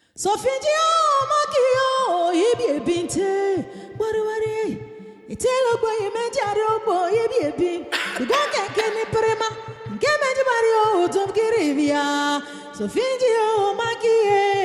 So Fiji Makio, ye be a binte. What do I It's a look where you mentioned your boy, ye be a bin. You don't get any prima. Get anybody, don't get it. So Fiji Maki.